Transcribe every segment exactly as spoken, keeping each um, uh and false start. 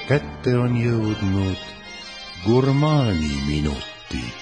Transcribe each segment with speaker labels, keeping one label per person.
Speaker 1: kätte on jõudnud gurmaani minutid.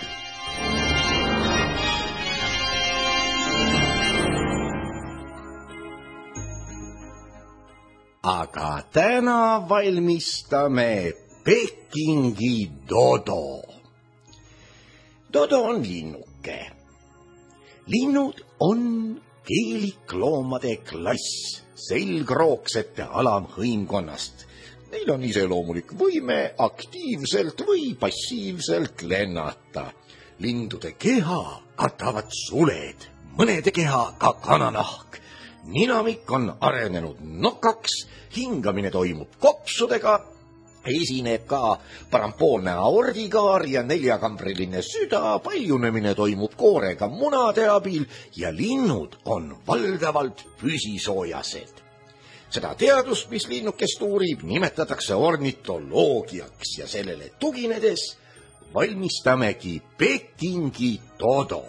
Speaker 2: Aga täna valmistame Pekingi Dodo. Dodo on linnuke. Linnud on keelikloomade klass, selgroogsete alamhõimkonnast. Neil on iseloomulik võime aktiivselt või passiivselt lennata. Lindude keha katavad suled, mõnede keha ka kananahk. Ninamik on arenenud nokaks, hingamine toimub kopsudega, esineb ka parampoolne aordikaar ja neljakambriline süda, paljunemine toimub koorega munade abil ja linnud on valdavalt püsisoojased. Seda teadust, mis linnukest uurib, nimetatakse ornitoloogiaks ja sellele tuginedes valmistamegi Pekingi Dodo.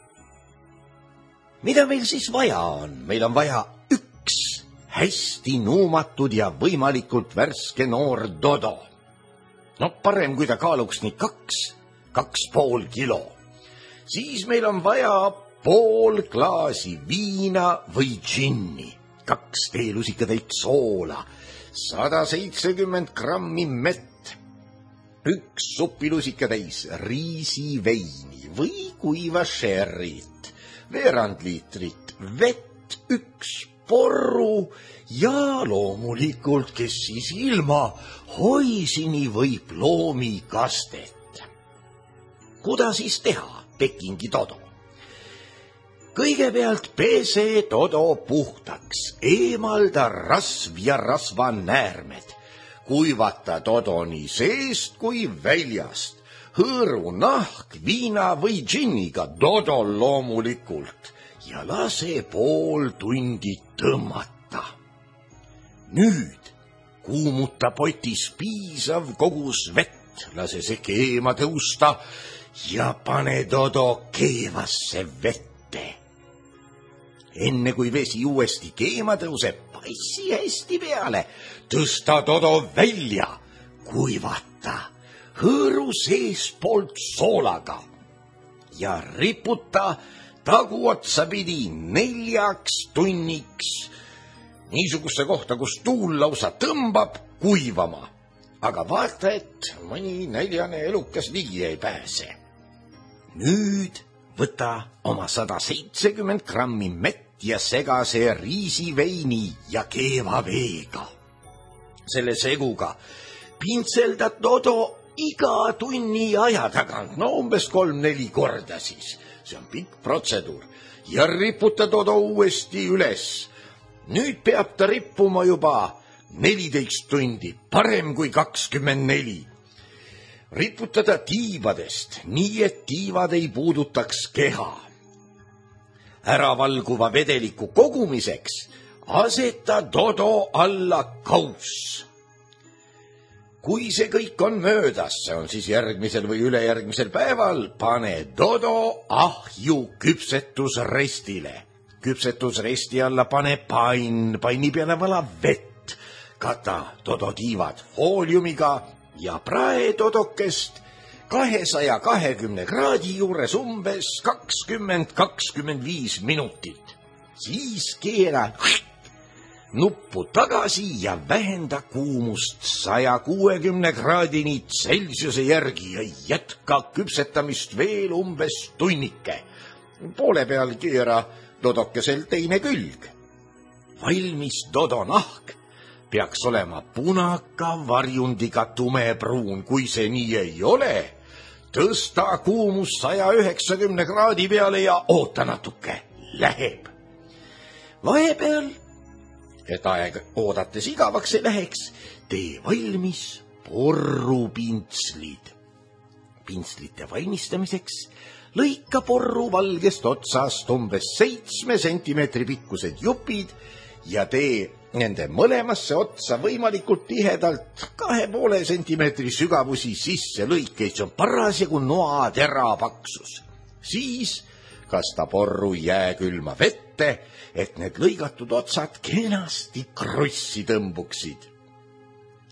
Speaker 2: Mida meil siis vaja on? Meil on vaja üks hästi nuumatud ja võimalikult värske noor Dodo. No parem, kui ta kaaluks nii kaks, kaks pool kilo. Siis meil on vaja pool klaasi viina või džinni, kaks teelusikatäit soola, sada seitsekümmend grammi mett, üks supilusikatäis riisiveini või kuiva sherryt, veerand liitrit vett, üks porru ja loomulikult, kes siis ilma, hoisini või ploomikastet. Kuda siis teha Pekingi Dodo? Kõigepealt pese Dodo puhtaks, eemalda rasv ja rasvanäärmed, kuivata Dodo nii seest kui väljast, hõõru nahk viina või džinniga Dodo loomulikult ja lase pool tundi tõmmata. Nüüd kuumuta potis piisav kogus vett, lase see keema tõusta ja pane Dodo keevasse vette. Enne kui vesi uuesti keema tõuseb, passi hästi peale, tõsta Dodo välja, kuivata, hõõru seespoolt soolaga ja riputa taguotsa pidi neljaks tunniks niisugusse kohta, kus tuul lausa tõmbab kuivama. Aga vaata, et mõni näljane elukas ligi ei pääse. Nüüd võta oma sada seitsekümmend grammi mett ja sega see riisiveini ja keeva veega. Selle seguga pintseldad Dodo iga tunni aja tagant, no umbes kolm-neli korda siis. See on pikk protseduur. Ja riputa Dodo uuesti üles. Nüüd peab ta rippuma juba neliteist tundi, parem kui kakskümmend neli. Riputada tiibadest, nii et tiivad ei puudutaks keha. Äravalguva vedeliku kogumiseks aseta Dodo alla kauss. Kui see kõik on möödas, see on siis järgmisel või ülejärgmisel päeval, pane Dodo ahju küpsetusrestile. Küpsetusresti alla pane pain, paini peale vala vett, kata Dodo tiivad fooliumiga ja prae Dodokest kahesaja kahekümne kraadi juures umbes kakskümmend kakskümmend viis minutit. Siis keera nuppu tagasi ja vähenda kuumust saja kuuekümne kraadini Celsiuse järgi ja jätka küpsetamist veel umbes tunnike. Poole peal keera Dodokesel teine külg. Valmis Dodo nahk peaks olema punaka varjundiga tumepruun. Kui see nii ei ole, tõsta kuumus saja üheksakümne kraadi peale ja oota natuke, läheb. Vahepeal, et aeg oodates igavaks ei läheks, tee valmis porrupintslid. Pintslite valmistamiseks lõika porru valgest otsast umbes seitsme sentimeetri pikkused jupid ja tee nende mõlemasse otsa võimalikult tihedalt kahe poole sentimeetri sügavusi sisse lõikeid, see on parasjagu noatera paksus. Siis kasta porru jääkülma vette, et need lõigatud otsad kenasti krossi tõmbuksid.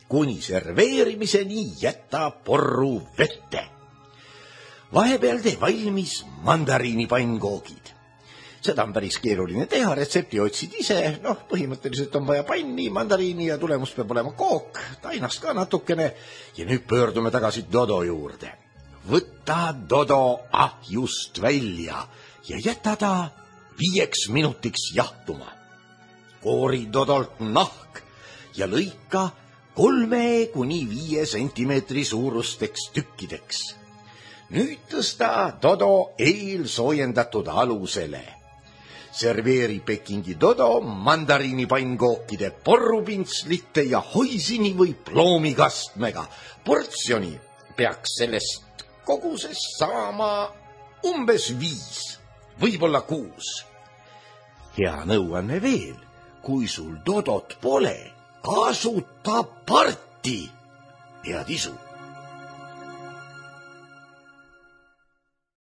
Speaker 2: kuni serveerimiseni jäta porru vette. Vahepeal tee valmis mandariinipannkoogid. Seda on päris keeruline teha, retsepti otsid ise, noh, põhimõtteliselt on vaja panni, mandariini ja tulemus peab olema kook, tainast ka natukene ja nüüd pöördume tagasi Dodo juurde. Võta Dodo ahjust välja ja jäta ta viieks minutiks jahtuma. Koori Dodolt nahk ja lõika kolme kuni viie sentimeetri suurusteks tükkideks. Nüüd tõsta Dodo eelsoojendatud alusele. Serveeri Pekingi Dodo mandariinipannkookide porrupintslite ja hoisini või ploomikastmega. Portsjoni peaks sellest kogusest saama umbes viis, võib-olla kuus. Hea nõuanne veel, kui sul Dodot pole, kasuta parti. Head isu!